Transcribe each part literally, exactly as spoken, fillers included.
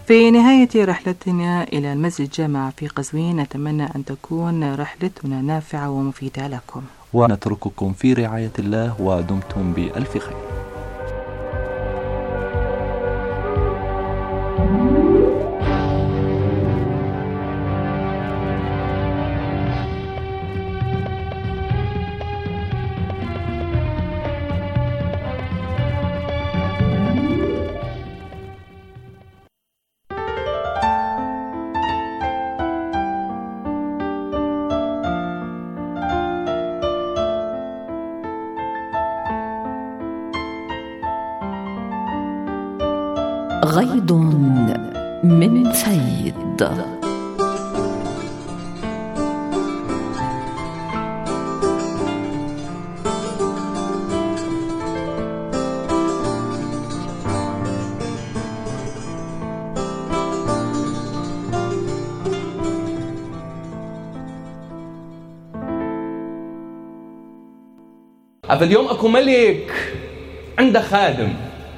في نهاية رحلتنا إلى المسجد الجامع في قزوين نتمنى أن تكون رحلتنا نافعة ومفيدة لكم، ونترككم في رعاية الله ودمتم بألف خير. غيض من فيض. اليوم اكو ملك عنده خادم،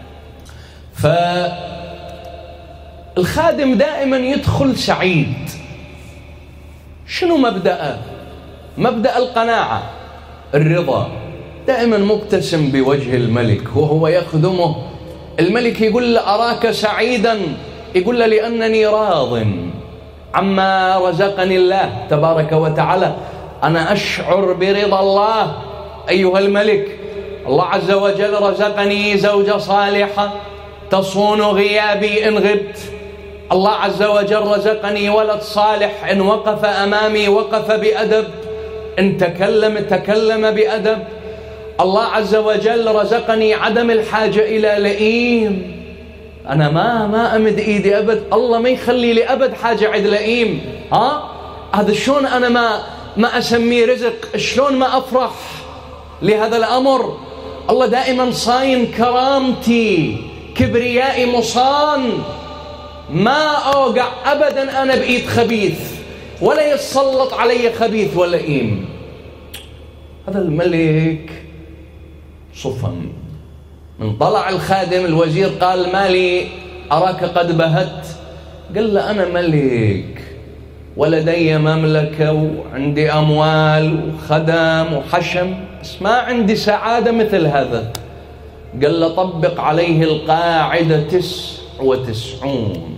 فالخادم دائما يدخل سعيد. شنو مبدأه؟ مبدأ القناعة، الرضا، دائما مبتسم بوجه الملك وهو يخدمه. الملك يقول له أراك سعيدا، يقول له لأنني راض عما رزقني الله تبارك وتعالى، أنا أشعر برضا الله أيها الملك. الله عز وجل رزقني زوجة صالحة تصون غيابي إن غبت، الله عز وجل رزقني ولد صالح إن وقف أمامي وقف بأدب، إن تكلم تكلم بأدب. الله عز وجل رزقني عدم الحاجة إلى لئيم، أنا ما ما أمد إيدي أبد، الله ما يخلي لي أبد حاجة عند لئيم. ها هذا شلون أنا ما ما أسميه رزق؟ شلون ما أفرح لهذا الأمر؟ الله دائما صاين كرامتي، كبريائي مصان، ما أوقع أبدا أنا بإيد خبيث ولا يتسلط علي خبيث ولا إيم. هذا الملك صفن. من طلع الخادم الوزير قال مالي أراك قد بهت، قال له أنا ملك ولدي مملكة وعندي أموال وخدم وحشم، بس ما عندي سعادة مثل هذا. قال له طبق عليه القاعدة تسع وتسعون.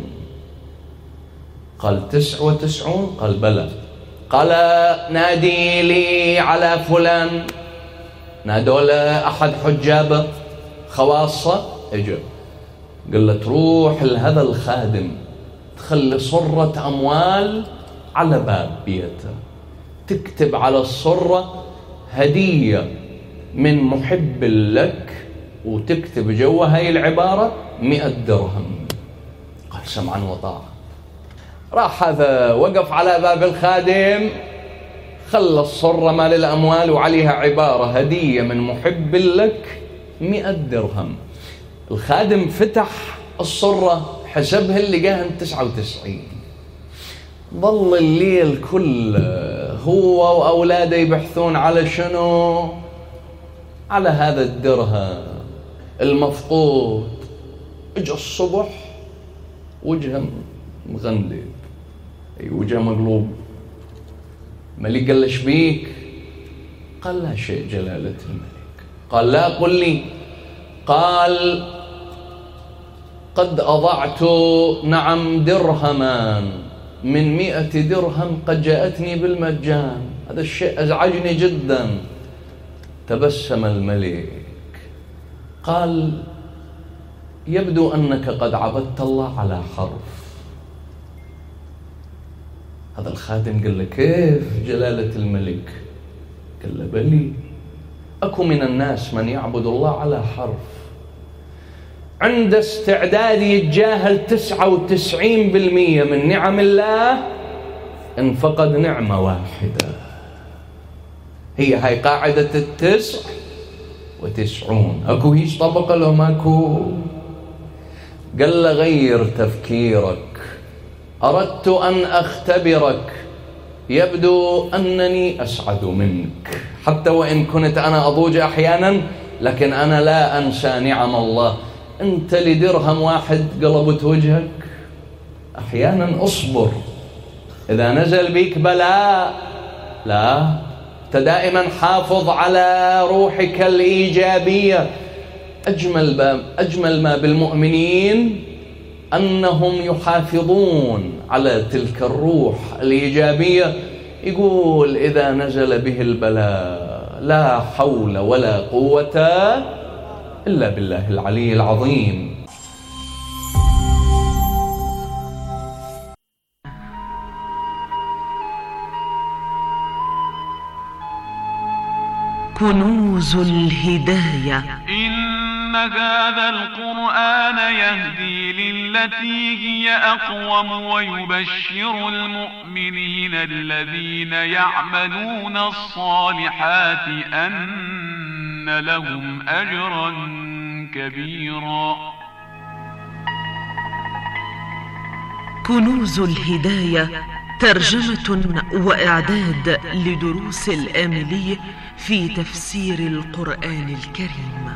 قال تسع وتسعون؟ قال بلى. قال نادي لي على فلان، نادوا له أحد حجابه خواصة اجا. قال له تروح لهذا الخادم تخلي صرة أموال على باب بيته، تكتب على الصرة هدية من محب لك، وتكتب جوا هاي العبارة مئة درهم. قال سمعا وطاعة. راح هذا وقف على باب الخادم، خلى الصرة مال الأموال وعليها عبارة هدية من محب لك مئة درهم. الخادم فتح الصرة حسبها اللي قاهن تسعة وتسعين. ظل الليل كله هو وأولاده يبحثون على شنو؟ على هذا الدرهم المفقود. اجى الصبح وجهه مغندب، اي وجهه مقلوب. ملك قال له ايش بيك؟ قال لا شيء جلالة الملك. قال لا قل لي. قال قد أضعت نعم درهمان من مئة درهم قد جاءتني بالمجان، هذا الشيء أزعجني جدا. تبسم الملك قال يبدو أنك قد عبدت الله على حرف. هذا الخادم قال له كيف جلالة الملك؟ قال له بلي، أكو من الناس من يعبد الله على حرف، عند استعداد يتجاهل تسعة وتسعين بالمية من نعم الله إن فقد نعمة واحدة. هي هاي قاعدة التسع وتسعون. أكو هيش طبقة لهم أكو؟ قال له غير تفكيرك، أردت أن أختبرك، يبدو أنني أسعد منك، حتى وإن كنت أنا أضوج أحيانا لكن أنا لا أنسى نعم الله. أنت لدرهم واحد قلبت وجهك، أحيانا أصبر. إذا نزل بك بلاء لا، أنت دائما حافظ على روحك الإيجابية. أجمل ما, أجمل ما بالمؤمنين أنهم يحافظون على تلك الروح الإيجابية. يقول إذا نزل به البلاء لا حول ولا قوة إلا بالله العلي العظيم. كنوز الهداية. إن هذا القرآن يهدي للتي هي أقوم ويبشر المؤمنين الذين يعملون الصالحات أن لهم أجرا كبيرا. كنوز الهداية ترجمة وإعداد لدروس الآملي في تفسير القرآن الكريم.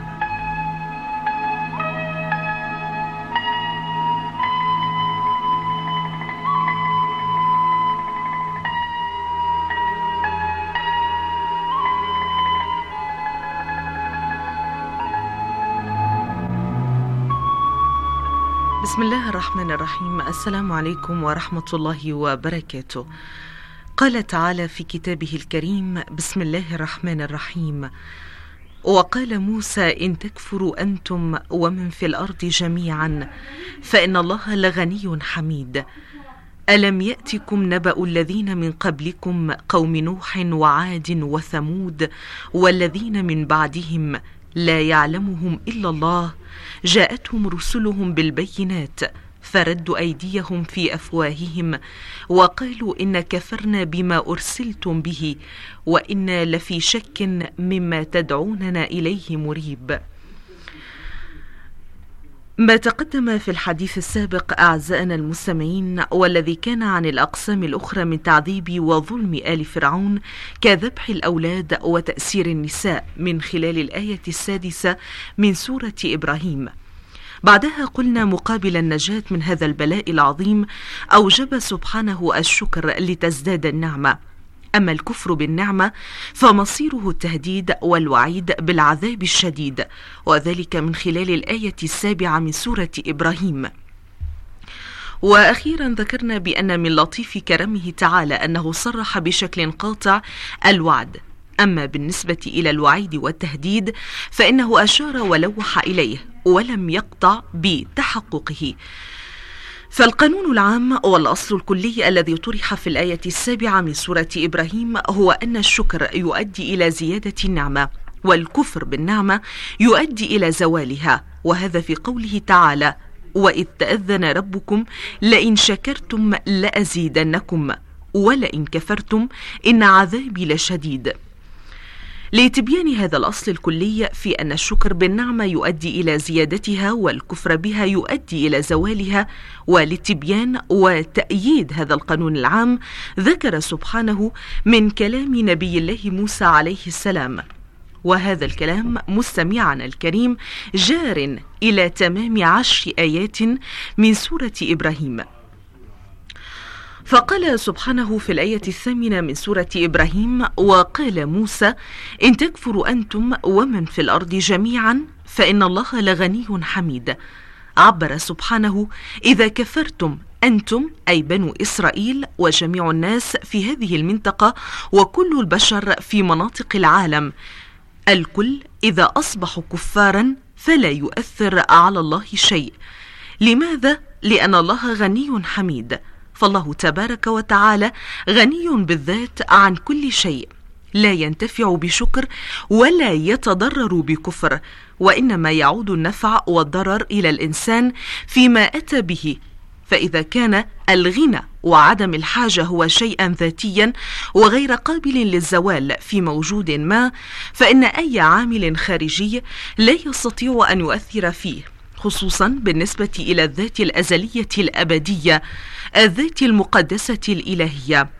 بسم الله الرحمن الرحيم. السلام عليكم ورحمة الله وبركاته. قال تعالى في كتابه الكريم: بسم الله الرحمن الرحيم: وقال موسى إن تكفروا أنتم ومن في الأرض جميعا فإن الله لغني حميد. ألم يأتكم نبأ الذين من قبلكم قوم نوح وعاد وثمود والذين من بعدهم لا يعلمهم إلا الله جاءتهم رسلهم بالبينات فردوا أيديهم في أفواههم وقالوا إن كفرنا بما أرسلتم به وإنا لفي شك مما تدعوننا إليه مريب. ما تقدم في الحديث السابق أعزائنا المستمعين والذي كان عن الأقسام الأخرى من تعذيب وظلم آل فرعون كذبح الأولاد وتأسير النساء من خلال الآية السادسة من سورة إبراهيم. بعدها قلنا مقابل النجاة من هذا البلاء العظيم أوجب سبحانه الشكر لتزداد النعمة، أما الكفر بالنعمة فمصيره التهديد والوعيد بالعذاب الشديد، وذلك من خلال الآية السابعة من سورة إبراهيم. وأخيرا ذكرنا بأن من لطيف كرمه تعالى أنه صرح بشكل قاطع الوعد، أما بالنسبة إلى الوعيد والتهديد فإنه أشار ولوح إليه ولم يقطع بتحققه. فالقانون العام والأصل الكلي الذي طرح في الآية السابعة من سورة إبراهيم هو أن الشكر يؤدي إلى زيادة النعمة والكفر بالنعمة يؤدي إلى زوالها، وهذا في قوله تعالى: وإذ تأذن ربكم لئن شكرتم لأزيدنكم ولئن كفرتم إن عذابي لشديد. لتبيان هذا الأصل الكلي في أن الشكر بالنعمة يؤدي إلى زيادتها والكفر بها يؤدي إلى زوالها، ولتبيان وتأييد هذا القانون العام ذكر سبحانه من كلام نبي الله موسى عليه السلام، وهذا الكلام مستمعنا الكريم جار إلى تمام عشر آيات من سورة إبراهيم. فقال سبحانه في الآية الثامنة من سورة إبراهيم: وقال موسى إن تكفروا أنتم ومن في الأرض جميعا فإن الله لغني حميد. عبر سبحانه: إذا كفرتم أنتم أي بنو إسرائيل وجميع الناس في هذه المنطقة وكل البشر في مناطق العالم، الكل إذا أصبحوا كفارا فلا يؤثر على الله شيء. لماذا؟ لأن الله غني حميد، فالله تبارك وتعالى غني بالذات عن كل شيء، لا ينتفع بشكر ولا يتضرر بكفر، وإنما يعود النفع والضرر إلى الإنسان فيما أتى به. فإذا كان الغنى وعدم الحاجة هو شيئا ذاتيا وغير قابل للزوال في موجود ما، فإن أي عامل خارجي لا يستطيع أن يؤثر فيه، خصوصا بالنسبة إلى الذات الأزلية الأبدية، الذات المقدسة الإلهية.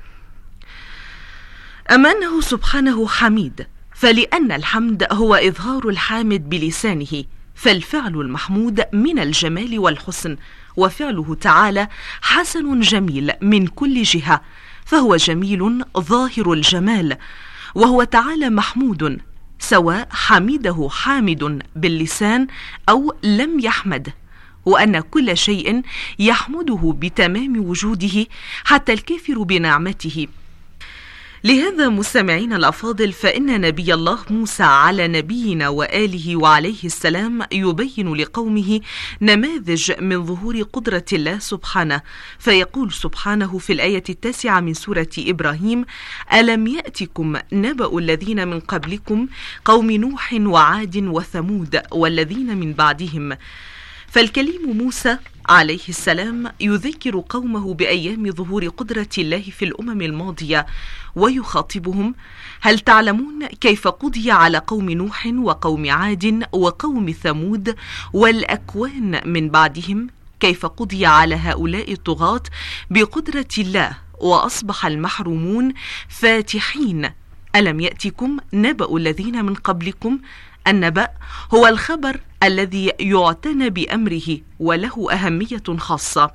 أما أنه سبحانه حميد، فلأن الحمد هو إظهار الحامد بلسانه، فالفعل المحمود من الجمال والحسن، وفعله تعالى حسن جميل من كل جهة، فهو جميل ظاهر الجمال، وهو تعالى محمود سواء حمده حامد باللسان أو لم يحمده، وأن كل شيء يحمده بتمام وجوده حتى الكافر بنعمته. لهذا مستمعين الأفاضل، فإن نبي الله موسى على نبينا وآله وعليه السلام يبين لقومه نماذج من ظهور قدرة الله سبحانه، فيقول سبحانه في الآية التاسعة من سورة إبراهيم: ألم يأتكم نبأ الذين من قبلكم قوم نوح وعاد وثمود والذين من بعدهم. فالكليم موسى عليه السلام يذكر قومه بأيام ظهور قدرة الله في الأمم الماضية، ويخاطبهم: هل تعلمون كيف قضي على قوم نوح وقوم عاد وقوم ثمود والأكوان من بعدهم؟ كيف قضي على هؤلاء الطغاة بقدرة الله وأصبح المحرومون فاتحين. ألم يأتكم نبأ الذين من قبلكم؟ النبأ هو الخبر الذي يعتنى بأمره وله أهمية خاصة.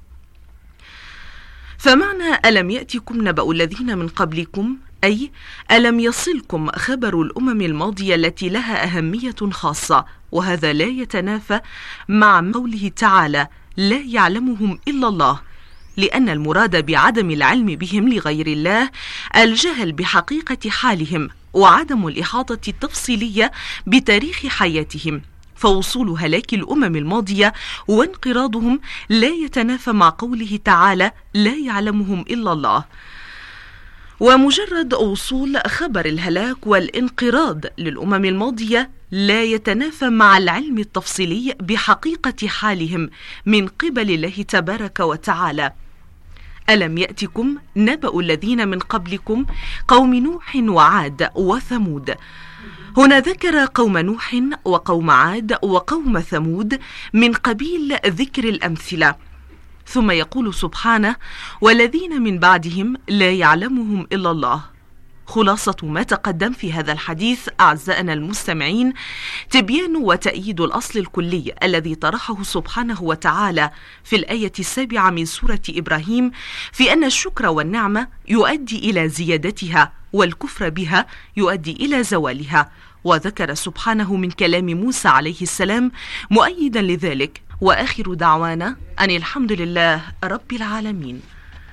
فمعنى ألم يأتكم نبأ الذين من قبلكم أي ألم يصلكم خبر الأمم الماضية التي لها أهمية خاصة، وهذا لا يتنافى مع قوله تعالى: لا يعلمهم إلا الله، لأن المراد بعدم العلم بهم لغير الله الجهل بحقيقة حالهم وعدم الإحاطة التفصيلية بتاريخ حياتهم. فوصول هلاك الأمم الماضية وانقراضهم لا يتنافى مع قوله تعالى: لا يعلمهم إلا الله. ومجرد وصول خبر الهلاك والانقراض للأمم الماضية لا يتنافى مع العلم التفصيلي بحقيقة حالهم من قبل الله تبارك وتعالى. ألم يأتكم نبأ الذين من قبلكم قوم نوح وعاد وثمود. هنا ذكر قوم نوح وقوم عاد وقوم ثمود من قبيل ذكر الأمثلة، ثم يقول سبحانه: والذين من بعدهم لا يعلمهم إلا الله. خلاصة ما تقدم في هذا الحديث أعزائنا المستمعين تبيان وتأييد الأصل الكلي الذي طرحه سبحانه وتعالى في الآية السابعة من سورة إبراهيم، في أن الشكر والنعمة يؤدي إلى زيادتها والكفر بها يؤدي إلى زوالها. وذكر سبحانه من كلام موسى عليه السلام مؤيدا لذلك. وآخر دعوانا أن الحمد لله رب العالمين.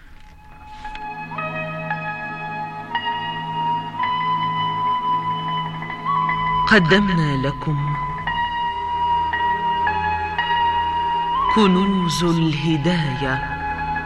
قدمنا لكم كنوز الهداية.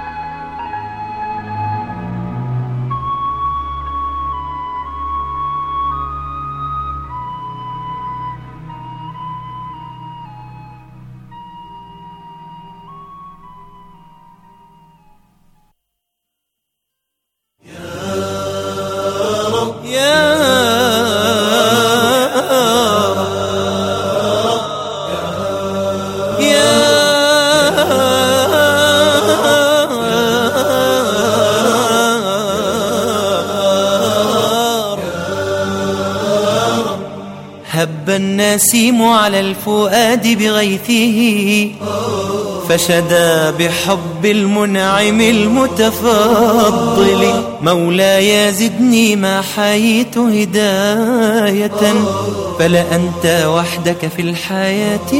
هب النسيم على الفؤاد بغيثه فشدا بحب المنعم المتفضل. مولاي زدني ما حييت هداية فلأنت وحدك في الحياة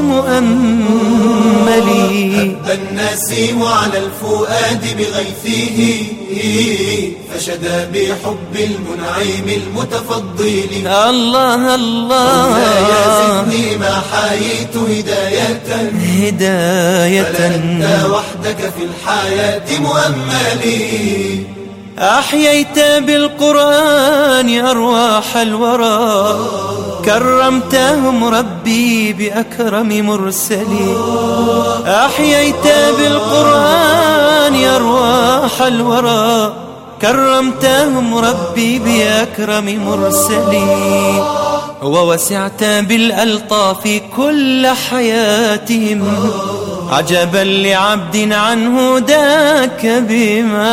مؤملي. هب النسيم على الفؤاد بغيثه فشدا بحب المنعم المتفضل. الله الله مولاي زدني ما حييت هداية هداية فلأنت وحدك في الحياة مؤملي. أحييت بالقرآن أرواح الورى كرمتهم ربي بأكرم مرسلي. أحييت بالقرآن أرواح الورى كرمتهم ربي بأكرم مرسلي. ووسعت بالألطاف كل حياتهم عجبا لعبد عنه ذاك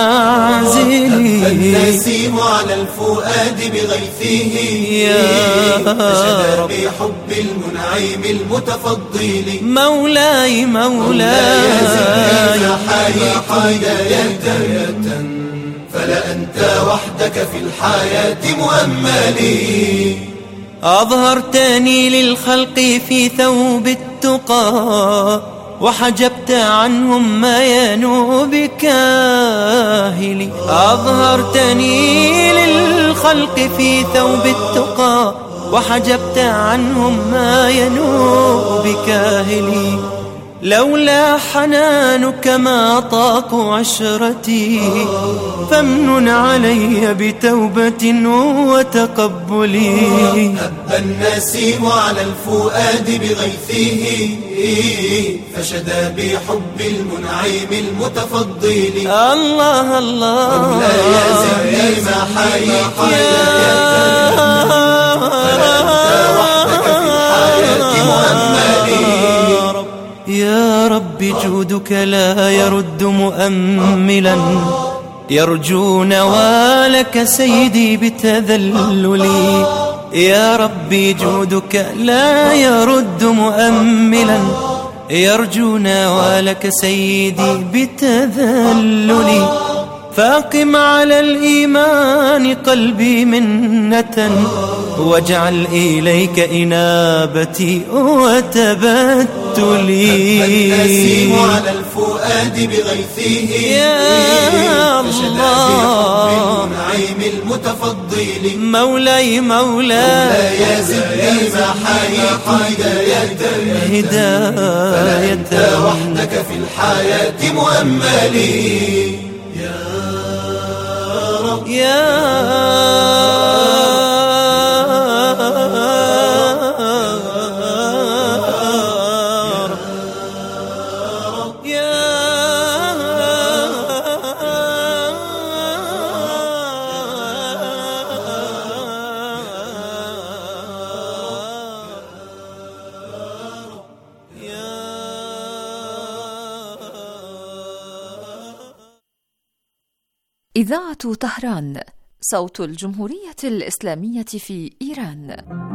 بمعزلي. النسيم على الفؤاد بغيثه رب بحب المنعم المتفضل مولاي مولاي حييت هداية فلا أنت وحدك في الحياة مؤملي أظهرتني للخلق في ثوب التقى وحجبت عنهم ما ينوء بكاهلي أظهرتني للخلق في ثوب التقى وحجبت عنهم ما ينوء بكاهلي لولا حنانك ما طاقوا عشرتي فامنن علي بتوبة وتقبلي هب النسيم على الفؤاد بغيثه فشدا بحب المنعم المتفضل الله الله لا يزل ما حييت يا رب جودك لا يرد مؤملا يرجو نوالك سيدي بتذللي يا ربي جودك لا يرد مؤملا يرجو نوالك سيدي بتذللي فاقم على الإيمان قلبي منة واجعل إليك إنابتي وتبتلي النسيم على الفؤاد بغيثه يا الله المنعم المتفضل مولاي مولاي لا يزل ما حييت هداية هداية أنت وحدك في الحياة مؤملي يا إذاعة طهران صوت الجمهورية الإسلامية في إيران.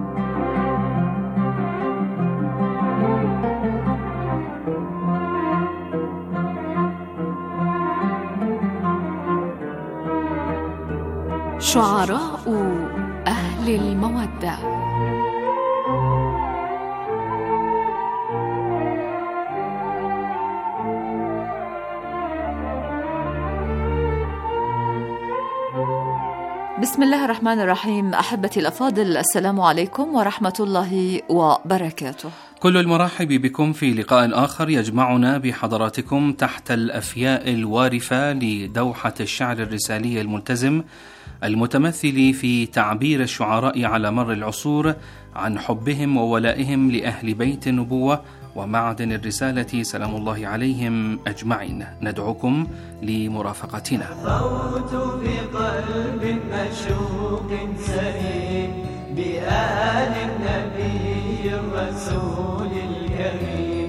شعراء أهل المودة. بسم الله الرحمن الرحيم. أحبتي الأفاضل، السلام عليكم ورحمة الله وبركاته. كل المرحب بكم في لقاء آخر يجمعنا بحضراتكم تحت الأفياء الوارفة لدوحة الشعر الرسالي الملتزم المتمثل في تعبير الشعراء على مر العصور عن حبهم وولائهم لأهل بيت النبوة ومعدن الرسالة سلام الله عليهم أجمعين. ندعوكم لمرافقتنا. صوت بقلب مشوق سليم بآل النبي الرسول الكريم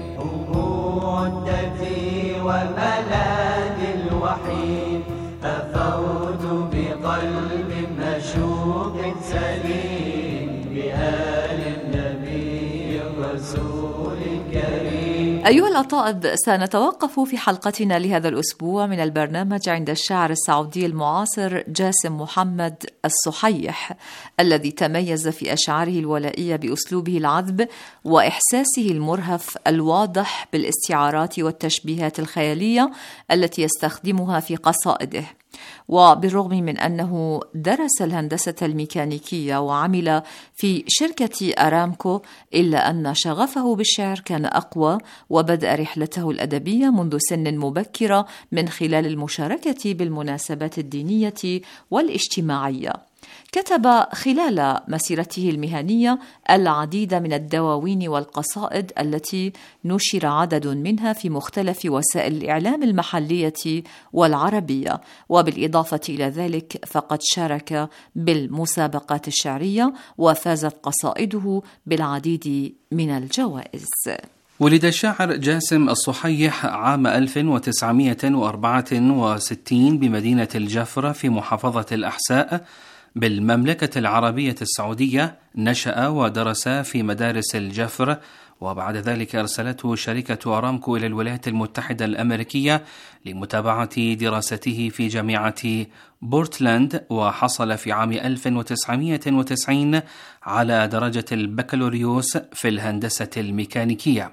مودتي وملاذ الوحيد أفوت بقلب مشوق سليم بآل النبي الرسول الكريم. أيها الأطائب، سنتوقف في حلقتنا لهذا الأسبوع من البرنامج عند الشاعر السعودي المعاصر جاسم محمد الصحيح، الذي تميز في أشعاره الولائية بأسلوبه العذب وإحساسه المرهف الواضح بالاستعارات والتشبيهات الخيالية التي يستخدمها في قصائده. وبالرغم من أنه درس الهندسة الميكانيكية وعمل في شركة أرامكو، إلا أن شغفه بالشعر كان أقوى، وبدأ رحلته الأدبية منذ سن مبكرة من خلال المشاركة بالمناسبات الدينية والاجتماعية. كتب خلال مسيرته المهنية العديد من الدواوين والقصائد التي نشر عدد منها في مختلف وسائل الإعلام المحلية والعربية، وبالإضافة إلى ذلك فقد شارك بالمسابقات الشعرية وفازت قصائده بالعديد من الجوائز. ولد الشاعر جاسم الصحيح عام ألف وتسعمائة وأربعة وستين بمدينة الجفرة في محافظة الأحساء بالمملكة العربية السعودية، نشأ ودرس في مدارس الجفر، وبعد ذلك أرسلته شركة أرامكو إلى الولايات المتحدة الأمريكية لمتابعة دراسته في جامعة بورتلاند، وحصل في عام ألف وتسعمائة وتسعين على درجة البكالوريوس في الهندسة الميكانيكية.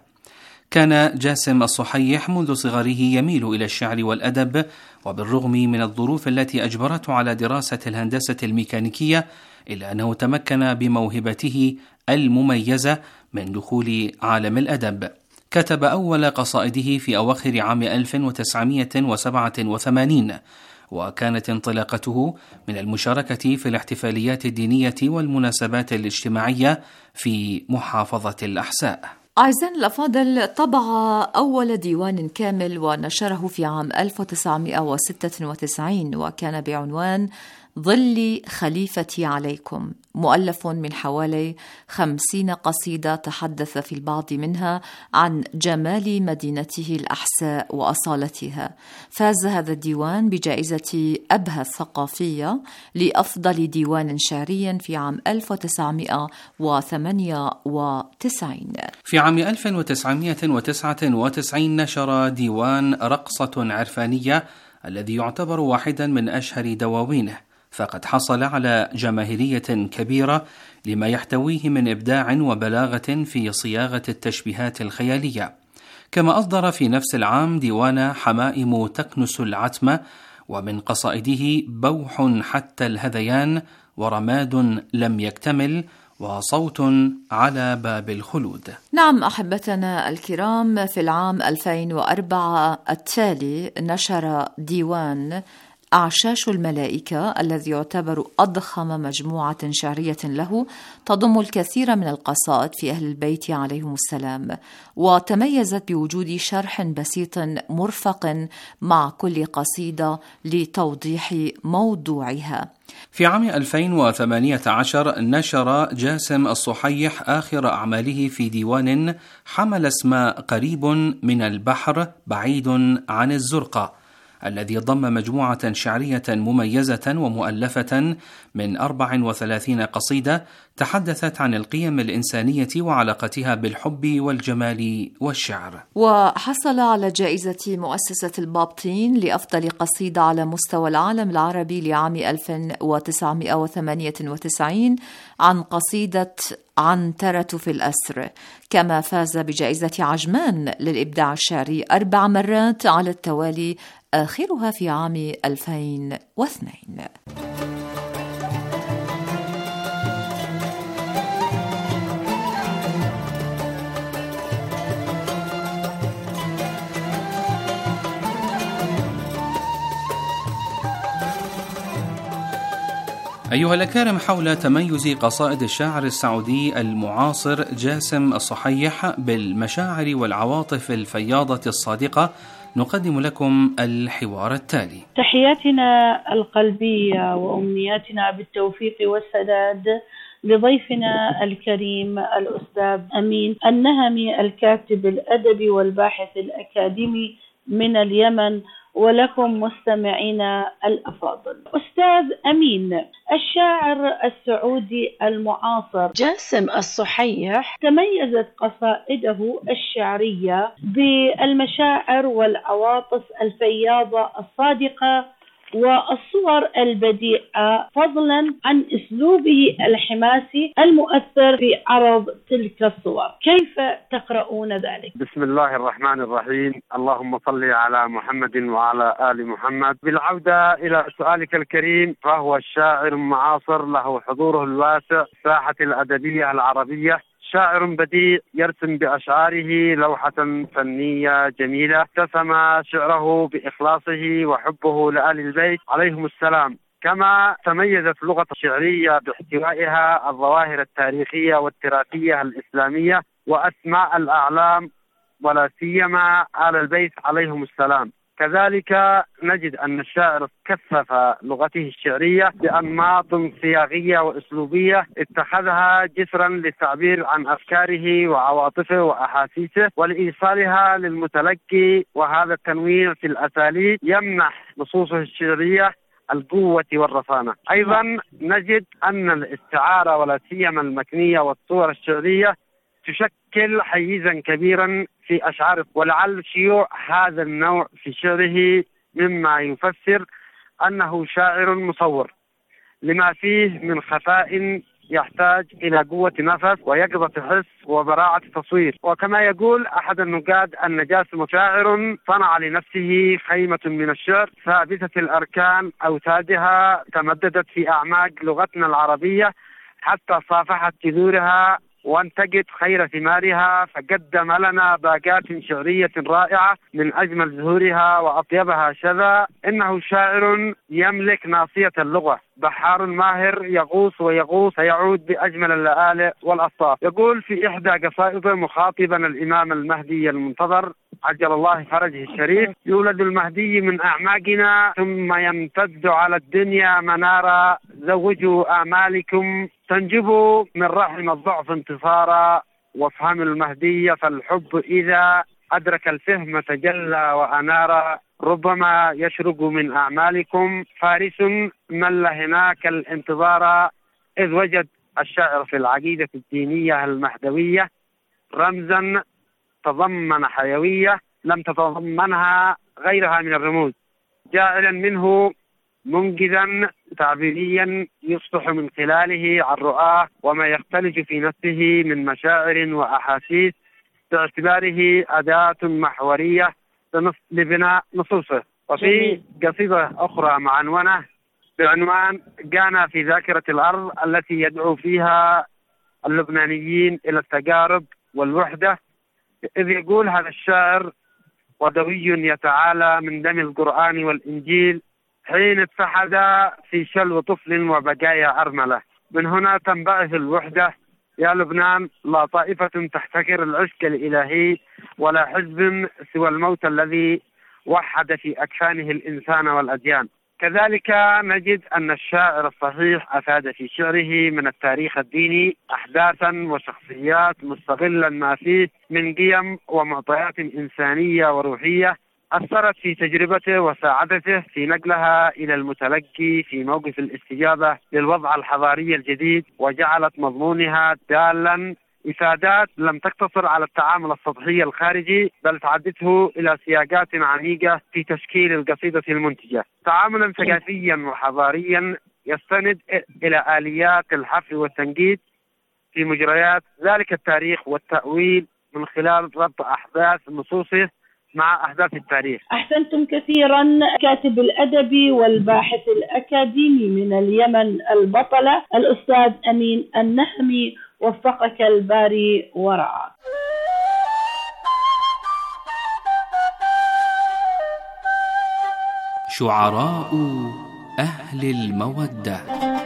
كان جاسم الصحيح منذ صغره يميل إلى الشعر والأدب، وبالرغم من الظروف التي أجبرته على دراسة الهندسة الميكانيكية إلا أنه تمكن بموهبته المميزة من دخول عالم الأدب. كتب أول قصائده في أواخر عام ألف وتسعمائة وسبعة وثمانين، وكانت انطلاقته من المشاركة في الاحتفاليات الدينية والمناسبات الاجتماعية في محافظة الأحساء. أعزائنا الأفاضل، طبع أول ديوان كامل ونشره في عام ألف وتسعمائة وستة وتسعين، وكان بعنوان ظل خليفتي عليكم، مؤلف من حوالي خمسين قصيدة تحدث في البعض منها عن جمال مدينته الأحساء وأصالتها. فاز هذا الديوان بجائزة أبهى الثقافية لأفضل ديوان شعري في عام ألف وتسعمائة وثمانية وتسعين. في عام ألف وتسعمائة وتسعة وتسعين نشر ديوان رقصة عرفانية الذي يعتبر واحدا من أشهر دواوينه، فقد حصل على جماهيرية كبيرة لما يحتويه من إبداع وبلاغة في صياغة التشبيهات الخيالية. كما أصدر في نفس العام ديوان حمائم تكنس العتمة، ومن قصائده بوح حتى الهذيان، ورماد لم يكتمل، وصوت على باب الخلود. نعم أحبتنا الكرام، في العام ألفين وأربعة التالي نشر ديوان أعشاش الملائكة، الذي يعتبر أضخم مجموعة شعرية له، تضم الكثير من القصائد في أهل البيت عليهم السلام، وتميزت بوجود شرح بسيط مرفق مع كل قصيدة لتوضيح موضوعها. في عام ألفين وثمانية عشر نشر جاسم الصحيح آخر أعماله في ديوان حمل اسم قريب من البحر بعيد عن الزرقة، الذي ضم مجموعة شعرية مميزة ومؤلفة من أربع وثلاثين قصيدة تحدثت عن القيم الإنسانية وعلاقتها بالحب والجمال والشعر. وحصل على جائزة مؤسسة البابطين لأفضل قصيدة على مستوى العالم العربي لعام ألف وتسعمائة وثمانية وتسعين عن قصيدة عنترة في الأسر. كما فاز بجائزة عجمان للإبداع الشعري أربع مرات على التوالي، آخرها في عام ألفين واثنين. أيها الأكارم، حول تميز قصائد الشاعر السعودي المعاصر جاسم الصحيح بالمشاعر والعواطف الفياضة الصادقة، نقدم لكم الحوار التالي. تحياتنا القلبية وأمنياتنا بالتوفيق والسداد لضيفنا الكريم الأستاذ أمين النهمي، الكاتب الأدبي والباحث الأكاديمي من اليمن، ولكم مستمعينا الأفاضل. أستاذ أمين، الشاعر السعودي المعاصر جاسم الصحيح تميزت قصائده الشعرية بالمشاعر والعواطف الفياضة الصادقة والصور البديعة، فضلا عن أسلوبه الحماسي المؤثر في عرض تلك الصور. كيف تقرؤون ذلك؟ بسم الله الرحمن الرحيم، اللهم صل على محمد وعلى آل محمد. بالعودة إلى سؤالك الكريم، فهو الشاعر المعاصر له حضوره الواسع في الساحة الأدبية العربية، شاعر بديع يرسم بأشعاره لوحة فنية جميلة، اتسم شعره بإخلاصه وحبه لآل البيت عليهم السلام. كما تميزت لغة الشعرية باحتوائها الظواهر التاريخية والتراثية الإسلامية وأسماء الأعلام، ولا سيما آل البيت عليهم السلام. كذلك نجد أن الشاعر كثف لغته الشعرية بأنماط صياغية وأسلوبية اتخذها جسرا للتعبير عن أفكاره وعواطفه وأحاسيسه ولإيصالها للمتلقي، وهذا التنويع في الأساليب يمنح نصوصه الشعرية القوة والرصانة. أيضا نجد أن الاستعارة ولا سيما المكنية والصور الشعرية تشكل حيزا كبيرا في أشعاره، ولعل شيوع هذا النوع في شعره مما يفسر أنه شاعر مصور لما فيه من خفاء يحتاج إلى قوة نفس ويقظة حس وبراعة تصوير. وكما يقول أحد النقاد أن جاسم شاعر صنع لنفسه خيمة من الشعر ثابتة الأركان أوتادها تمددت في أعماق لغتنا العربية حتى صافحت جذورها وانتجت خير ثمارها، فقدم لنا باقات شعرية رائعة من أجمل زهورها وأطيبها شذا. إنه شاعر يملك ناصية اللغة، بحار ماهر يغوص ويغوص يعود بأجمل اللآلئ والأصاف. يقول في إحدى قصائده مخاطبا الإمام المهدي المنتظر عجل الله فرجه الشريف: يولد المهدي من أعماقنا ثم يمتد على الدنيا منارا، زوجوا آمالكم تنجبوا من رحم الضعف انتصارا، وافهم المهدي فالحب إذا أدرك الفهم تجلى وأنارا، ربما يشرق من أعمالكم فارس مل هناك الانتظار، إذ وجد الشاعر في العقيدة الدينية المهدوية رمزا تضمن حيوية لم تتضمنها غيرها من الرموز، جاعلا منه منجزا تعبيريا يصبح من خلاله عن رؤاه وما يختلج في نفسه من مشاعر وأحاسيس، باعتباره أداة محورية لبناء نصوصه. وفي قصيدة أخرى معنونة بعنوان جانا في ذاكرة الأرض التي يدعو فيها اللبنانيين إلى التقارب والوحدة، إذ يقول هذا الشاعر: ودوي يتعالى من دم القرآن والإنجيل حين اتحد في شلو طفل وبقايا أرملة، من هنا تنبعث الوحدة يا لبنان، لا طائفة تحتكر العشق الإلهي ولا حزب سوى الموت الذي وحد في أكفانه الإنسان والأديان. كذلك نجد أن الشاعر الصحيح أفاد في شعره من التاريخ الديني أحداثا وشخصيات مستغلا ما فيه من قيم ومعطيات إنسانية وروحية أثرت في تجربته وساعدته في نقلها إلى المتلقي في موقف الاستجابة للوضع الحضاري الجديد، وجعلت مضمونها دالا إفادات لم تقتصر على التعامل السطحي الخارجي، بل تعدته إلى سياقات عميقة في تشكيل القصيدة المنتجة، تعاملا ثقافيا وحضاريا يستند إلى آليات الحفر والتنقيد في مجريات ذلك التاريخ والتأويل من خلال ربط أحداث نصوصه مع أحداث التاريخ. أحسنتم كثيرا. كاتب الأدبي والباحث الأكاديمي من اليمن البطلة الأستاذ أمين النهمي، وفقك الباري ورعاك. شعراء أهل المودة،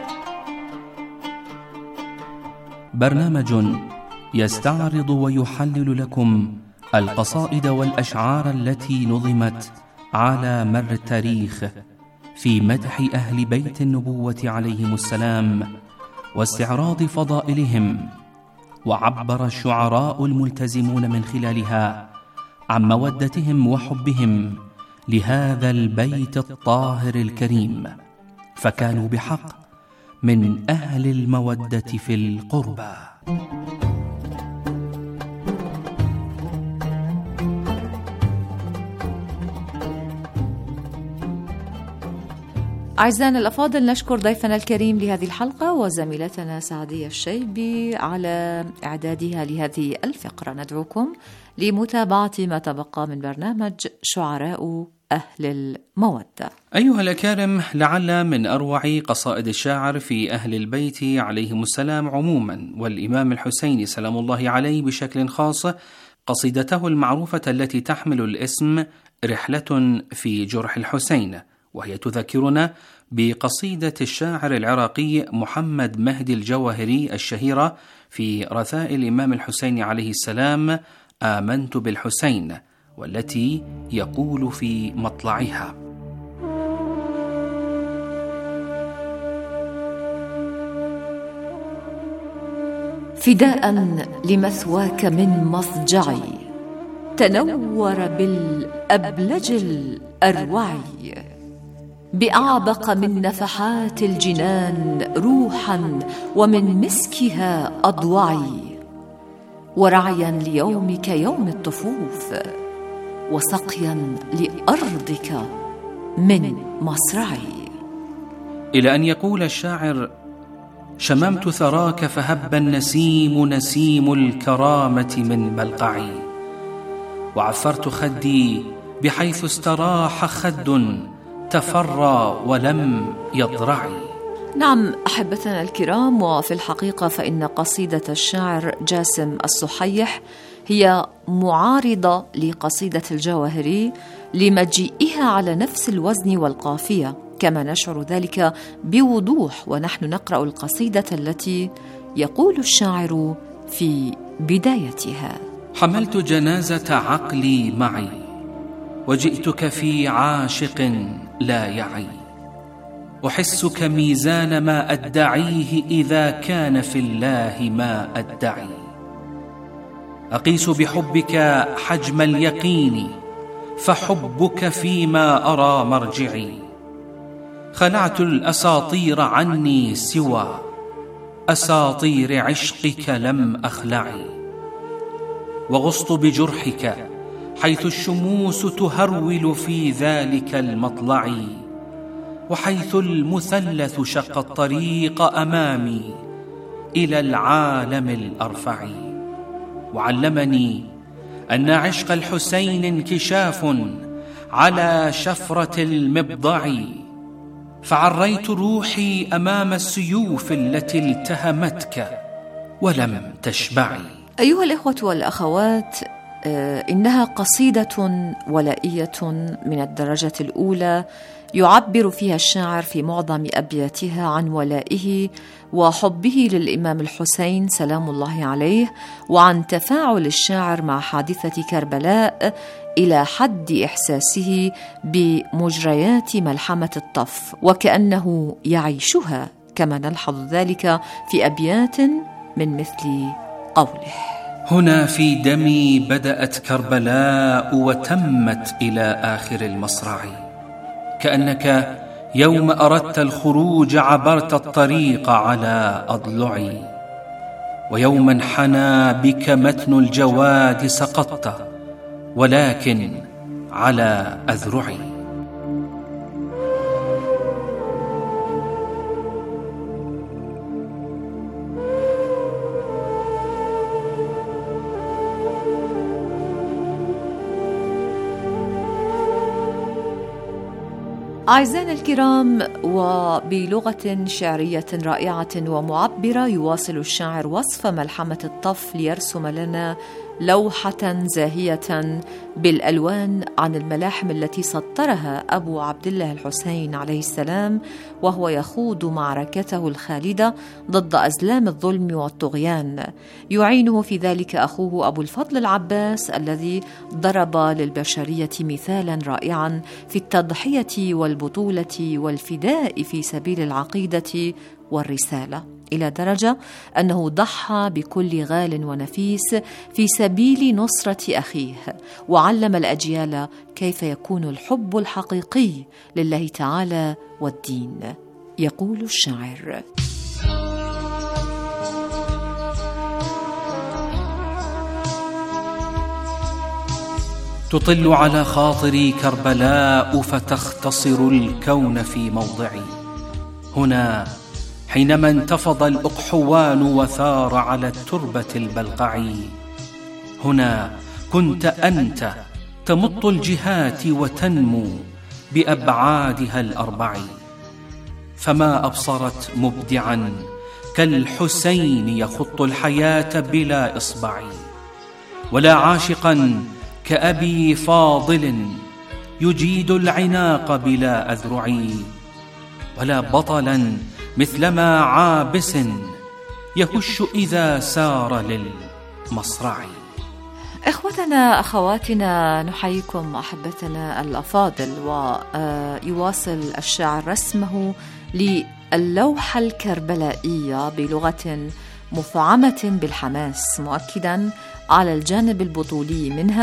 برنامج يستعرض ويحلل لكم القصائد والأشعار التي نظمت على مر التاريخ في مدح أهل بيت النبوة عليهم السلام واستعراض فضائلهم، وعبر الشعراء الملتزمون من خلالها عن مودتهم وحبهم لهذا البيت الطاهر الكريم، فكانوا بحق من أهل المودة في القربى. أعزائنا الأفاضل، نشكر ضيفنا الكريم لهذه الحلقة وزميلتنا سعدية الشيبي على إعدادها لهذه الفقرة. ندعوكم لمتابعة ما تبقى من برنامج شعراء أهل المودة. أيها الأكارم، لعل من أروع قصائد الشاعر في أهل البيت عليهم السلام عموما، والإمام الحسين سلام الله عليه بشكل خاص، قصيدته المعروفة التي تحمل الاسم رحلة في جرح الحسين، وهي تذكرنا بقصيدة الشاعر العراقي محمد مهدي الجواهري الشهيرة في رثاء الإمام الحسين عليه السلام: آمنت بالحسين، والتي يقول في مطلعها: فداء لمثواك من مضجعي، تنور بالأبلج الأروع، بأعبق من نفحات الجنان روحا ومن مسكها أضوعي، ورعيا ليومك يوم الطفوف، وسقيا لأرضك من مصرعي. إلى أن يقول الشاعر: شممت ثراك فهب النسيم نسيم الكرامة من بلقعي، وعفرت خدي بحيث استراح خد تفرى ولم يضرعي. نعم أحبتنا الكرام، وفي الحقيقة فإن قصيدة الشاعر جاسم الصحيح هي معارضة لقصيدة الجواهري لمجيئها على نفس الوزن والقافية، كما نشعر ذلك بوضوح ونحن نقرأ القصيدة التي يقول الشاعر في بدايتها: حملت جنازة عقلي معي، وجئتك في عاشق لا يعي، أحسك ميزان ما أدعيه إذا كان في الله ما أدعي، أقيس بحبك حجم اليقين، فحبك فيما أرى مرجعي، خلعت الأساطير عني سوى أساطير عشقك لم أخلعي، وغصت بجرحك حيث الشموس تهرول في ذلك المطلع، وحيث المثلث شق الطريق أمامي إلى العالم الأرفع، وعلمني أن عشق الحسين انكشاف على شفرة المبضع، فعريت روحي أمام السيوف التي التهمتك ولم تشبعي. أيها الإخوة والأخوات، إنها قصيدة ولائية من الدرجة الأولى، يعبر فيها الشاعر في معظم أبياتها عن ولائه وحبه للإمام الحسين سلام الله عليه، وعن تفاعل الشاعر مع حادثة كربلاء إلى حد إحساسه بمجريات ملحمة الطف، وكأنه يعيشها، كما نلحظ ذلك في أبيات من مثل قوله: هنا في دمي بدأت كربلاء وتمت إلى آخر المصرع، كأنك يوم أردت الخروج عبرت الطريق على أضلعي، ويوم انحنى بك متن الجواد سقطت ولكن على أذرعي. أعزائنا الكرام، وبلغة شعرية رائعة ومعبرة يواصل الشاعر وصف ملحمة الطف ليرسم لنا لوحة زاهية بالألوان عن الملاحم التي سطرها أبو عبد الله الحسين عليه السلام وهو يخوض معركته الخالدة ضد أزلام الظلم والطغيان. يعينه في ذلك أخوه أبو الفضل العباس الذي ضرب للبشرية مثالا رائعا في التضحية والبطولة والفداء في سبيل العقيدة والرسالة، إلى درجة أنه ضحى بكل غال ونفيس في سبيل نصرة أخيه، وعلم الأجيال كيف يكون الحب الحقيقي لله تعالى والدين. يقول الشاعر: تطل على خاطري كربلاء فتختصر الكون في موضعي، هنا حينما انتفض الأقحوان وثار على التربة البلقعي، هنا كنت أنت تمط الجهات وتنمو بأبعادها الأربع، فما أبصرت مبدعا كالحسين يخط الحياة بلا إصبع، ولا عاشقا كأبي فاضل يجيد العناق بلا أذرع، ولا بطلا مثلما عابس يهش إذا سار للمصرع. إخوتنا أخواتنا، نحييكم أحبتنا الأفاضل، ويواصل الشاعر رسمه للوحة الكربلائية بلغة مفعمة بالحماس، مؤكدا على الجانب البطولي منها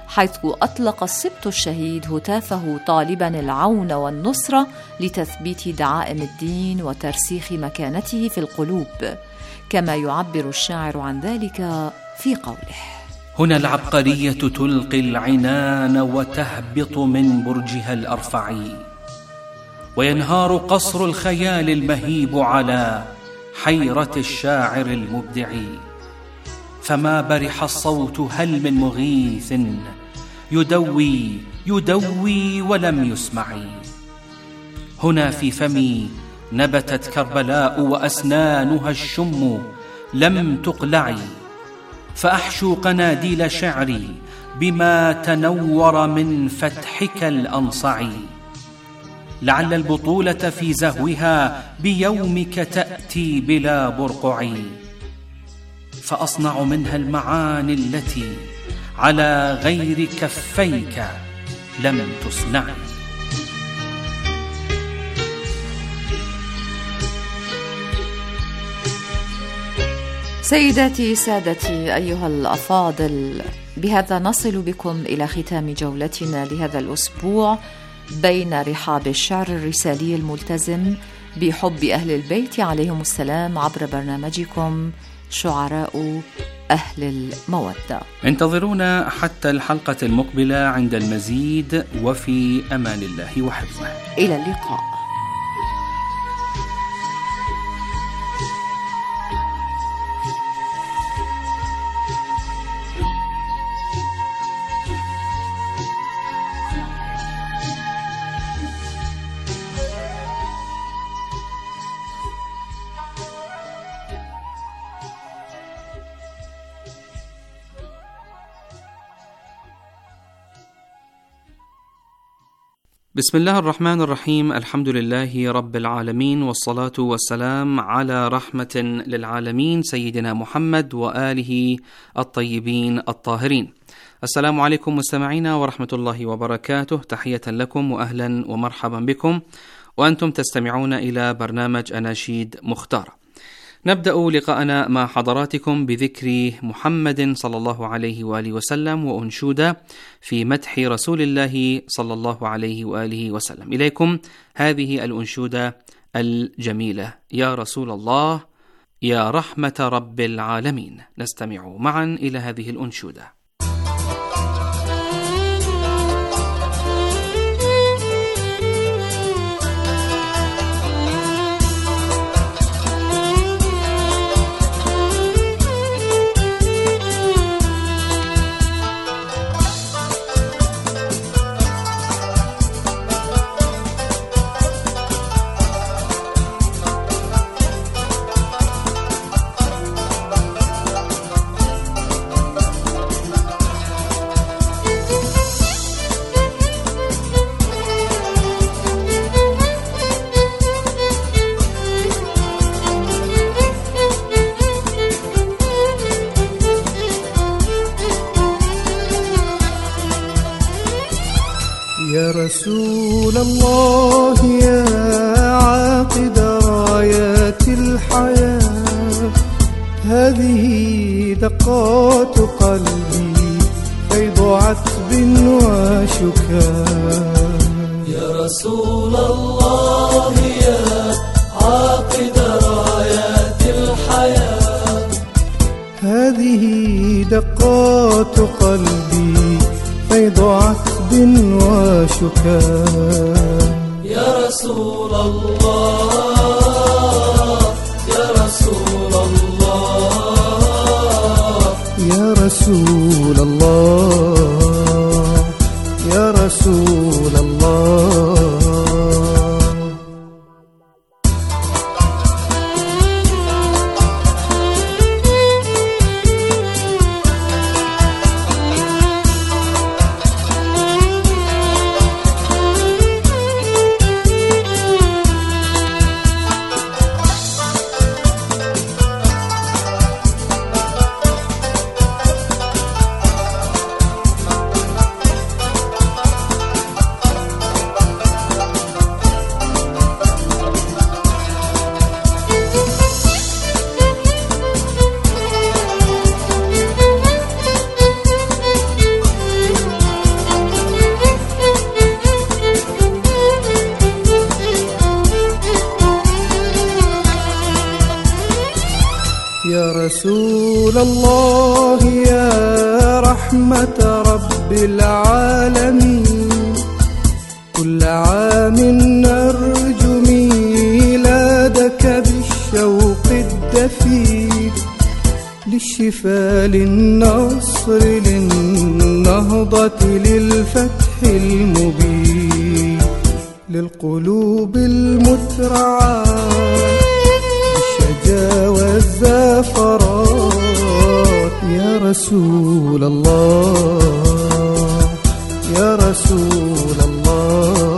حيث أطلق السبط الشهيد هتافه طالبا العون والنصرة لتثبيت دعائم الدين وترسيخ مكانته في القلوب، كما يعبر الشاعر عن ذلك في قوله: هنا العبقرية تلقي العنان وتهبط من برجها الأرفع، وينهار قصر الخيال المهيب على حيرة الشاعر المبدع، فما برح الصوت هل من مغيث يدوي يدوي ولم يسمع. هنا في فمي نبتت كربلاء وأسنانها الشم لم تقلع، فأحشو قناديل شعري بما تنور من فتحك الأنصع، لعل البطولة في زهوها بيومك تأتي بلا برقع، فأصنع منها المعاني التي على غير كفيك لم تصنع. سيداتي سادتي أيها الأفاضل، بهذا نصل بكم إلى ختام جولتنا لهذا الأسبوع بين رحاب الشعر الرسالي الملتزم بحب أهل البيت عليهم السلام عبر برنامجكم شعراء أهل المودة. انتظرونا حتى الحلقة المقبلة عند المزيد، وفي أمان الله وحفظه. إلى اللقاء. بسم الله الرحمن الرحيم. الحمد لله رب العالمين، والصلاة والسلام على رحمة للعالمين سيدنا محمد وآله الطيبين الطاهرين. السلام عليكم مستمعينا ورحمة الله وبركاته، تحية لكم وأهلا ومرحبا بكم، وأنتم تستمعون إلى برنامج أناشيد مختارة. نبدأ لقاءنا مع حضراتكم بذكر محمد صلى الله عليه وآله وسلم وأنشودة في مدح رسول الله صلى الله عليه وآله وسلم. إليكم هذه الأنشودة الجميلة: يا رسول الله يا رحمة رب العالمين. نستمع معا إلى هذه الأنشودة. يا رسول الله يا عاقد رايات الحياة، هذه دقات قلبي فيض عتب وشكاء. يا رسول الله يا عاقد رايات الحياة، هذه دقات قلبي فيض عتب وشكاء. يا رسول الله يا رسول الله يا رسول الله يا رسول الله. رسول الله يا رحمة رب العالمين، كل عام نرجو ميلادك بالشوق الدفين، للشفاء للنصر للنهضة للفتح المبين، للقلوب المترعة بالشجا والزفرات، يا رسول الله يا رسول الله.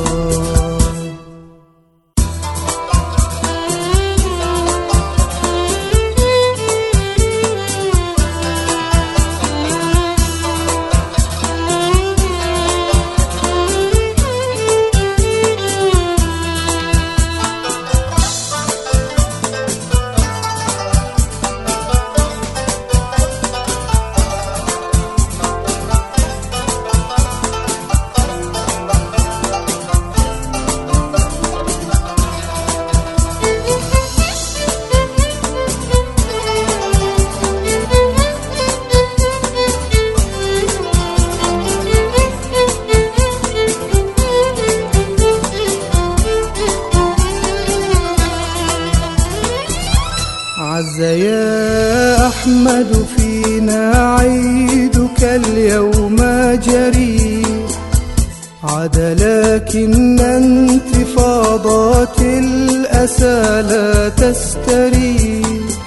عز يا أحمد فينا عيدك اليوم جري، عاد لكن انتفاضات الأسى لا تستري،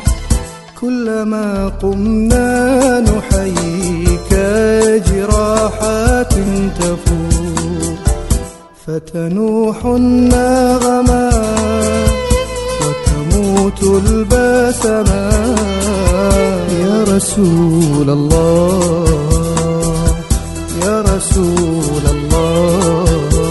كلما قمنا نحييك جراحات تفور، فتنوح النغمات وتموت البسمات، يا رسول الله يا رسول الله.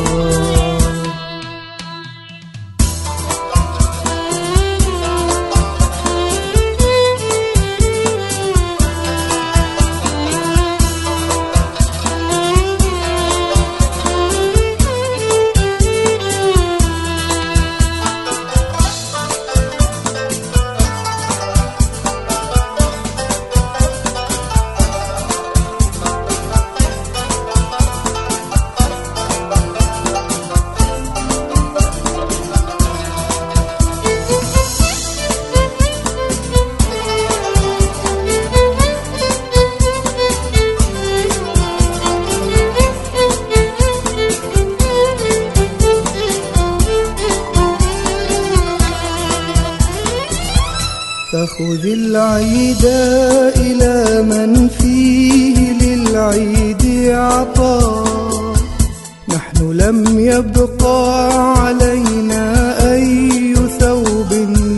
فخذ العيد إلى من فيه للعيد عطاء، نحن لم يبقى علينا أي ثوب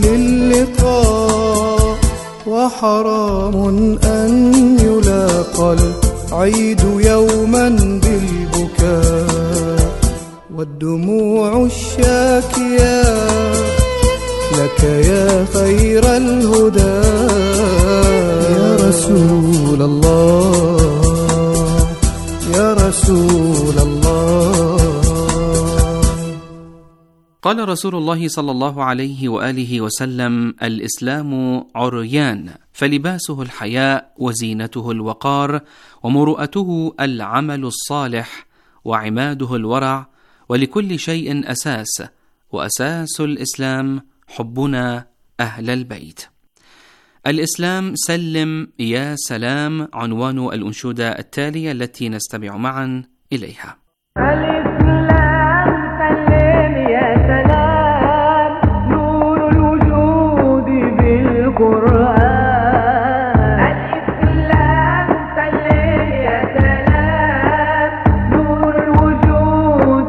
للقاء، وحرام أن يلاقى العيد يوما بالبكاء، والدموع الشاكيات لك يا خير الهدى، يا رسول الله يا رسول الله. قال رسول الله صلى الله عليه وآله وسلم: الإسلام عريان، فلباسه الحياء، وزينته الوقار، ومروءته العمل الصالح، وعماده الورع، ولكل شيء أساس، وأساس الإسلام حبنا أهل البيت. الإسلام سلم يا سلام عنوان الأنشودة التالية التي نستمع معا إليها. الإسلام سلم يا سلام، نور الوجود بالقرآن. الإسلام سلم يا سلام، نور الوجود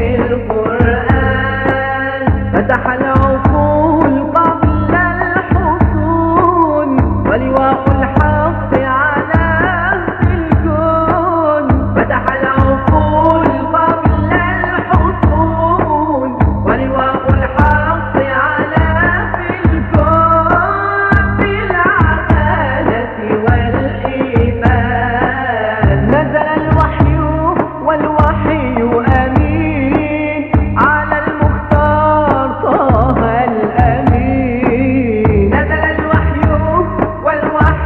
بالقرآن. فتح العقول قبل الحصون، ولواء الحق على في الكون. فتح العقول قبل الحصون، ولواء الحق على في الكون. بالعدالة والإيمان نزل الوحي، والوحي أمين على المختار طه الأمين. نزل الوحي والوحي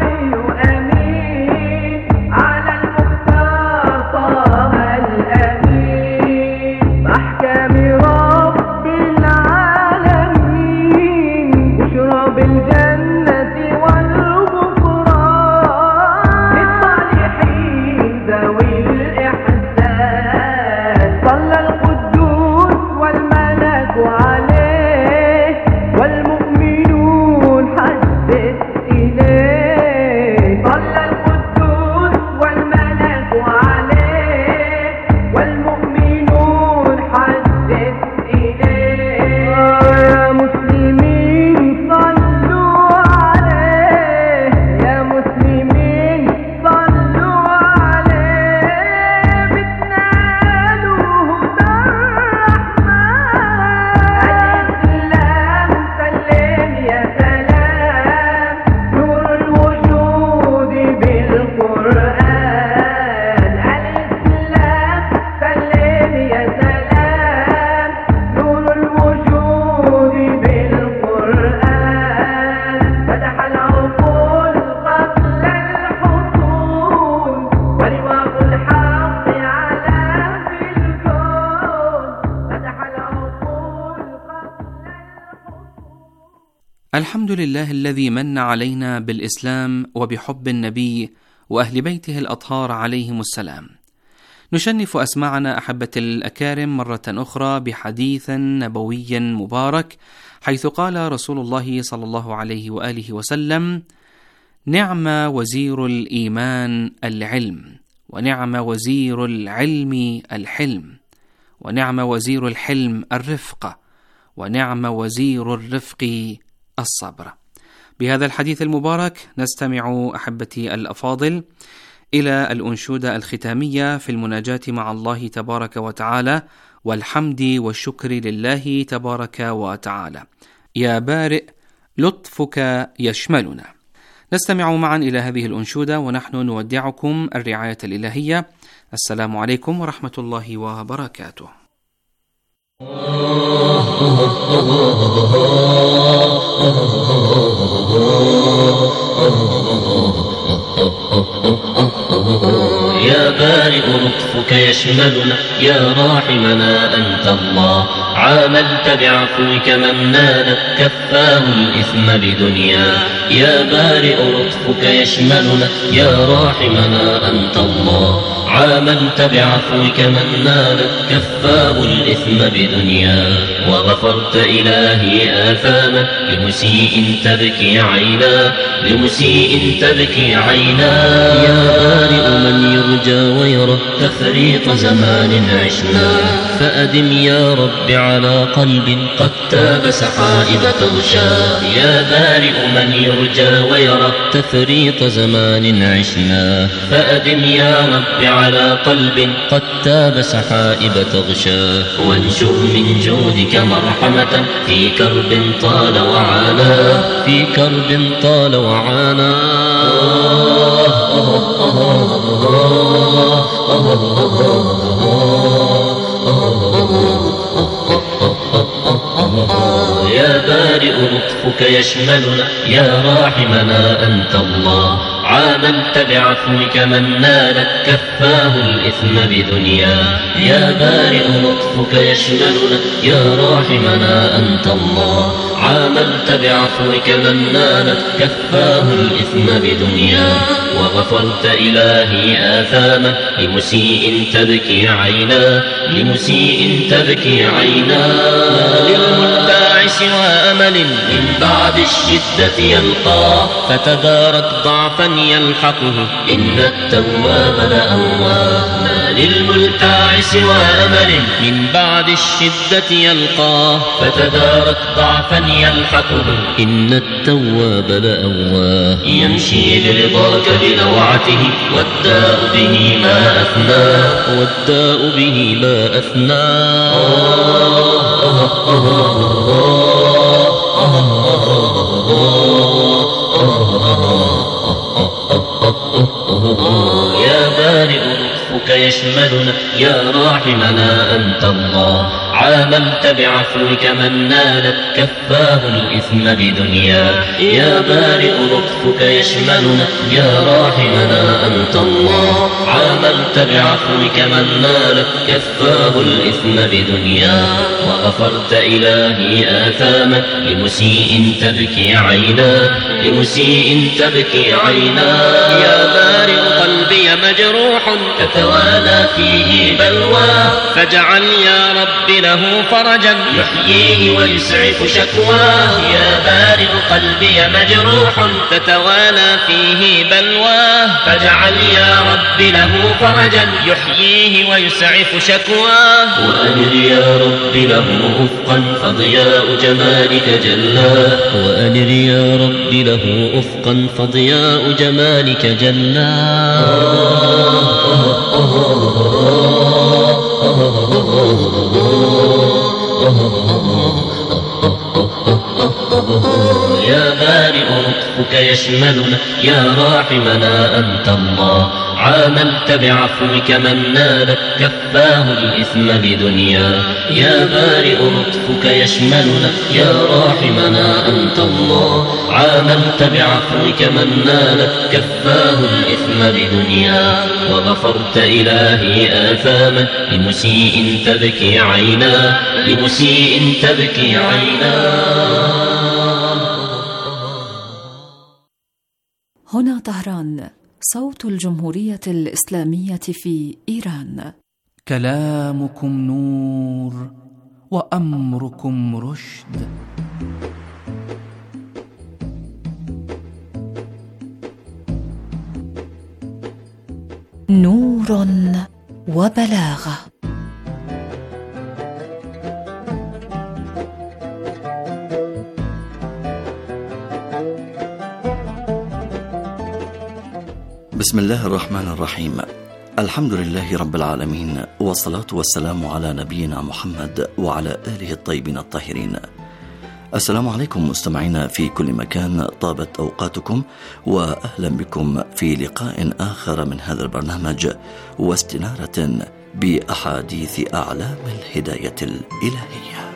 الحمد لله الذي من علينا بالإسلام وبحب النبي وأهل بيته الأطهار عليهم السلام. نشنف أسماعنا أحبة الأكارم مرة أخرى بحديث نبوي مبارك، حيث قال رسول الله صلى الله عليه وآله وسلم: نعم وزير الإيمان العلم، ونعم وزير العلم الحلم، ونعم وزير الحلم الرفق، ونعم وزير الرفق الصبر. بهذا الحديث المبارك نستمع أحبتي الأفاضل إلى الأنشودة الختامية في المناجاة مع الله تبارك وتعالى، والحمد والشكر لله تبارك وتعالى. يا بارئ لطفك يشملنا. نستمع معا إلى هذه الأنشودة ونحن نودعكم الرعاية الإلهية. السلام عليكم ورحمة الله وبركاته. يا بارئ لطفك يشملنا، يا راحمنا أنت الله. عاملت بعفوك من نالت كفاه الإثم بدنيا. يا بارئ لطفك يشملنا، يا راحمنا أنت الله. عاملت بعفوك من نالت كفاه الإثم بدنيا. وغفرت إلهي آثاما لمسيء تبكي عينا، لمسيء تبكي عينا. يا بارئ من يرجى ويرى تفريط زمان عشنا، فأدم يا رب على قلب قد تاب سحائب تغشى. يا بارئ من يرجى ويرى تفريط زمان عشنا، فأدم يا رب على قلب قد تاب سحائب تغشى. وانشر من جودك مرحمة في كرب طال وعانا، في كرب طال وعانا. يا بارئ لطفك يشملنا، يا راحمنا أنت الله. عاملت بعفوك من نالت كفاه الإثم بدنيا. يا بارئ لطفك يشملنا، يا راحمنا أنت الله. عاملت بعفوك من نالت كفاه الإثم بدنيا. وغفرت إلهي آثاما لمسيء تبكي عينا، لمسيء تبكي عينا. للمتباع سوى أمل من بعد الشدة يلقى، فتدارك ضعفا يلحقه إن التواب لأواه. ما للملتاع سوى أمل من بعد الشدة يلقاه، فتدارك ضعفا يلحقه إن التواب لأواه. يمشي برضاك بلوعته والداء به ما أثناه، والداء به ما أثناه. يا بارئ لطفك يشملنا، يا راحمنا أنت الله. عاملت بعفوك من نالت كفاه الإثم بدنيا. يا بارئ لطفك يشملنا، يا راحمنا أنت الله. عاملت بعفوك من نالت كفاه الإثم بدنيا. وغفرت إلهي آثاما لمسيء تبكي عينا، لمسيء تبكي عينا. يا بارئ قلبي مجروح تتوالى فيه بلوى، فاجعل يا رب له فرجا يحييه ويسعف شكواه. يا بارئ قلبي مجروح تتوالى فيه بلواه، فاجعل يا رب له فرجا يحييه ويسعف شكواه. وأنر يا رب له أفقا فضياء جمالك جلاه، وأنر يا رب له أفقا فضياء جمالك جلاه. يا بارئ لطفك يشملنا، يا راحمنا أنت الله. عاملت بعفوك من نالت كفاه الإثم بدنيا. يا بارئ لطفك يشملنا، يا راحمنا أنت الله. عاملت بعفوك من نالت كفاه الإثم بدنيا. وغفرت إلهي آثاما لمسيء تبكي عينا، لمسيء تبكي عينا. هنا طهران، صوت الجمهورية الإسلامية في إيران. كلامكم نور وأمركم رشد. نور وبلاغة. بسم الله الرحمن الرحيم. الحمد لله رب العالمين، والصلاة والسلام على نبينا محمد وعلى آله الطيبين الطاهرين. السلام عليكم مستمعينا في كل مكان، طابت أوقاتكم وأهلا بكم في لقاء آخر من هذا البرنامج واستنارة بأحاديث أعلام الهداية الإلهية.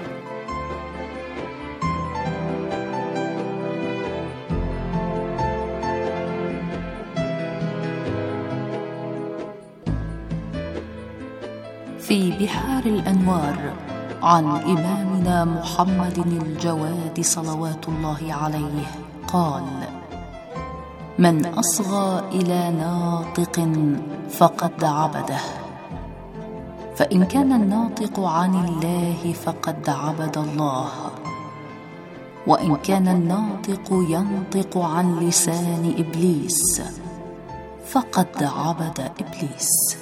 في بحار الأنوار عن إمامنا محمد الجواد صلوات الله عليه قال: من أصغى إلى ناطق فقد عبده، فإن كان الناطق عن الله فقد عبد الله، وإن كان الناطق ينطق عن لسان إبليس فقد عبد إبليس.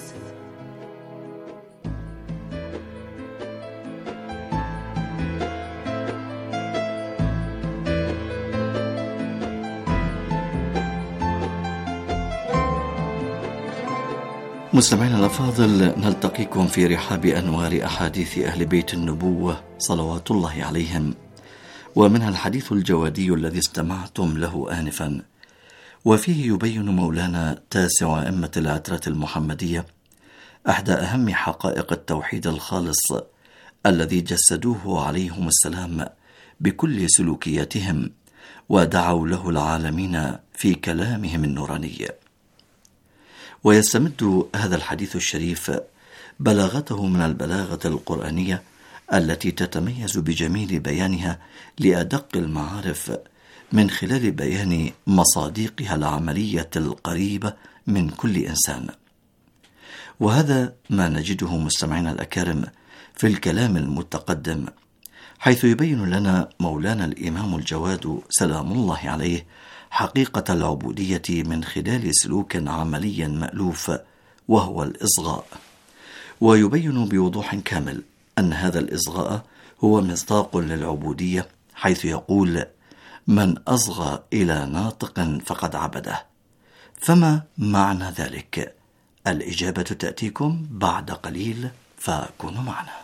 مستمعينا الأفاضل، نلتقيكم في رحاب أنوار أحاديث أهل بيت النبوة صلوات الله عليهم، ومنها الحديث الجوادي الذي استمعتم له آنفا، وفيه يبين مولانا تاسع أئمة العترة المحمدية أحدى أهم حقائق التوحيد الخالص الذي جسدوه عليهم السلام بكل سلوكياتهم ودعوا له العالمين في كلامهم النوراني. ويستمد هذا الحديث الشريف بلاغته من البلاغة القرآنية التي تتميز بجميل بيانها لأدق المعارف من خلال بيان مصادقها العملية القريبة من كل إنسان. وهذا ما نجده مستمعينا الأكارم في الكلام المتقدم، حيث يبين لنا مولانا الإمام الجواد سلام الله عليه حقيقة العبودية من خلال سلوك عملي مألوف وهو الإصغاء، ويبين بوضوح كامل أن هذا الإصغاء هو مصداق للعبودية، حيث يقول: من أصغى إلى ناطق فقد عبده. فما معنى ذلك؟ الإجابة تأتيكم بعد قليل، فكونوا معنا.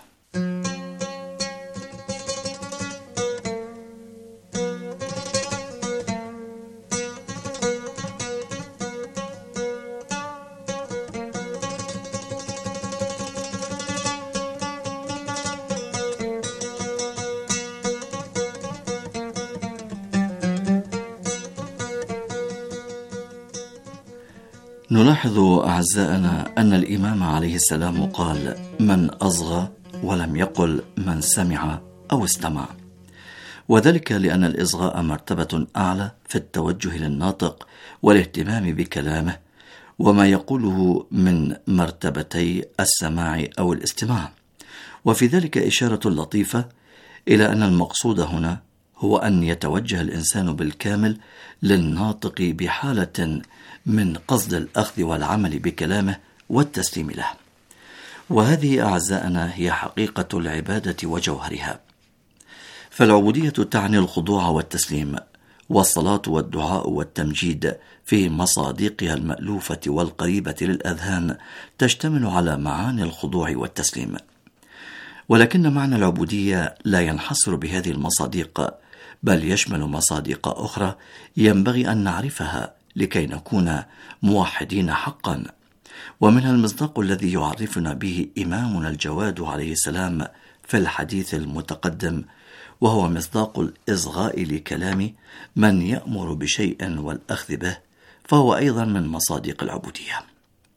نلاحظ أعزائنا أن الإمام عليه السلام قال: من أصغى، ولم يقل من سمع أو استمع، وذلك لأن الإصغاء مرتبة أعلى في التوجه للناطق والاهتمام بكلامه، وما يقوله من مرتبتي السماع أو الاستماع. وفي ذلك إشارة لطيفة إلى أن المقصود هنا هو أن يتوجه الإنسان بالكامل للناطق بحالة من قصد الأخذ والعمل بكلامه والتسليم له. وهذه أعزائنا هي حقيقة العبادة وجوهرها. فالعبودية تعني الخضوع والتسليم، والصلاة والدعاء والتمجيد في مصادقها المألوفة والقريبة للأذهان تشتمل على معاني الخضوع والتسليم. ولكن معنى العبودية لا ينحصر بهذه المصادق، بل يشمل مصادق أخرى ينبغي أن نعرفها لكي نكون موحدين حقا. ومنها المصداق الذي يعرفنا به إمامنا الجواد عليه السلام في الحديث المتقدم، وهو مصداق الإصغاء لكلام من يأمر بشيء والأخذ به، فهو أيضا من مصادق العبودية.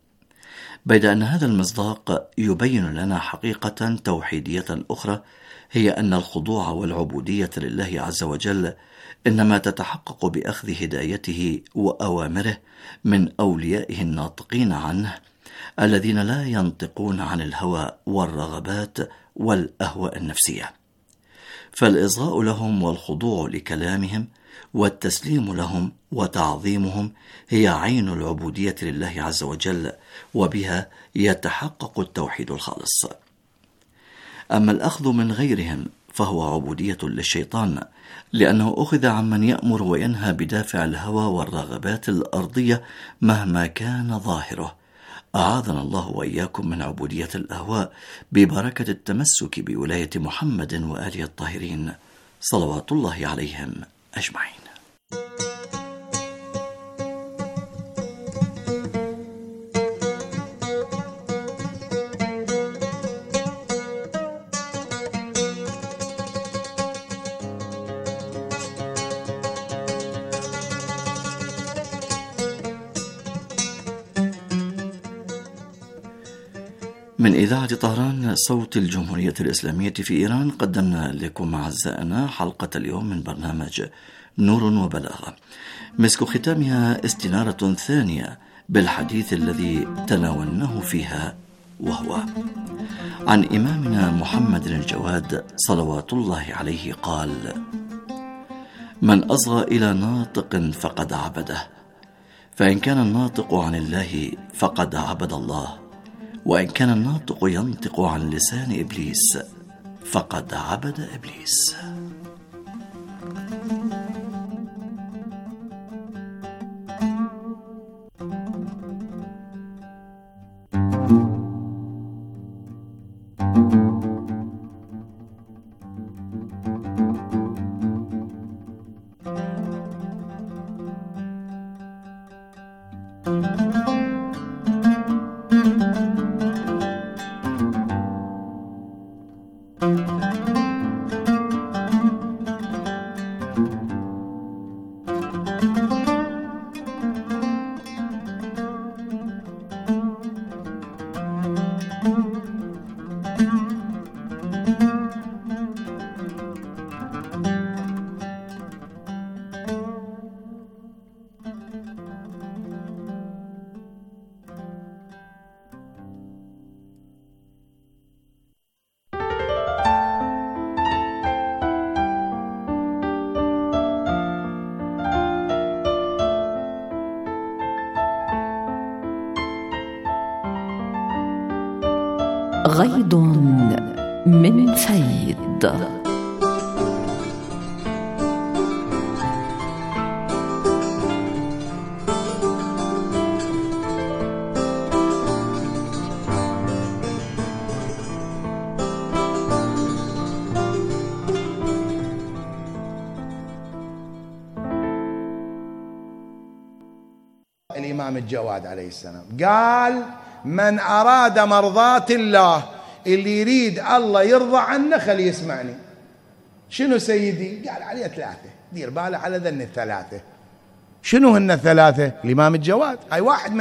بيد أن هذا المصداق يبين لنا حقيقة توحيدية أخرى هي أن الخضوع والعبودية لله عز وجل إنما تتحقق بأخذ هدايته وأوامره من أوليائه الناطقين عنه، الذين لا ينطقون عن الهوى والرغبات والأهواء النفسية. فالإصغاء لهم والخضوع لكلامهم والتسليم لهم وتعظيمهم هي عين العبودية لله عز وجل، وبها يتحقق التوحيد الخالص. أما الأخذ من غيرهم فهو عبودية للشيطان، لأنه أخذ عمن يأمر وينهى بدافع الهوى والرغبات الأرضية مهما كان ظاهره. أعاذنا الله وإياكم من عبودية الأهواء ببركة التمسك بولاية محمد وآله الطاهرين صلوات الله عليهم أجمعين. من إذاعة طهران صوت الجمهورية الإسلامية في إيران، قدمنا لكم أعزائنا حلقة اليوم من برنامج نور وبلاغة، مسك ختامها استنارة ثانية بالحديث الذي تناولناه فيها، وهو عن إمامنا محمد الجواد صلوات الله عليه قال: من أصغى إلى ناطق فقد عبده، فإن كان الناطق عن الله فقد عبد الله، وإن كان الناطق ينطق عن لسان إبليس فقد عبد إبليس. غيض من فيض. الإمام الجواد عليه السلام قال: من أراد مرضاة الله، اللي يريد الله يرضى عنه خليه يسمعني. شنو سيدي؟ قال عليه ثلاثة، دير باله على ذن الثلاثة. شنو هن الثلاثة؟ الإمام الجواد هاي واحد من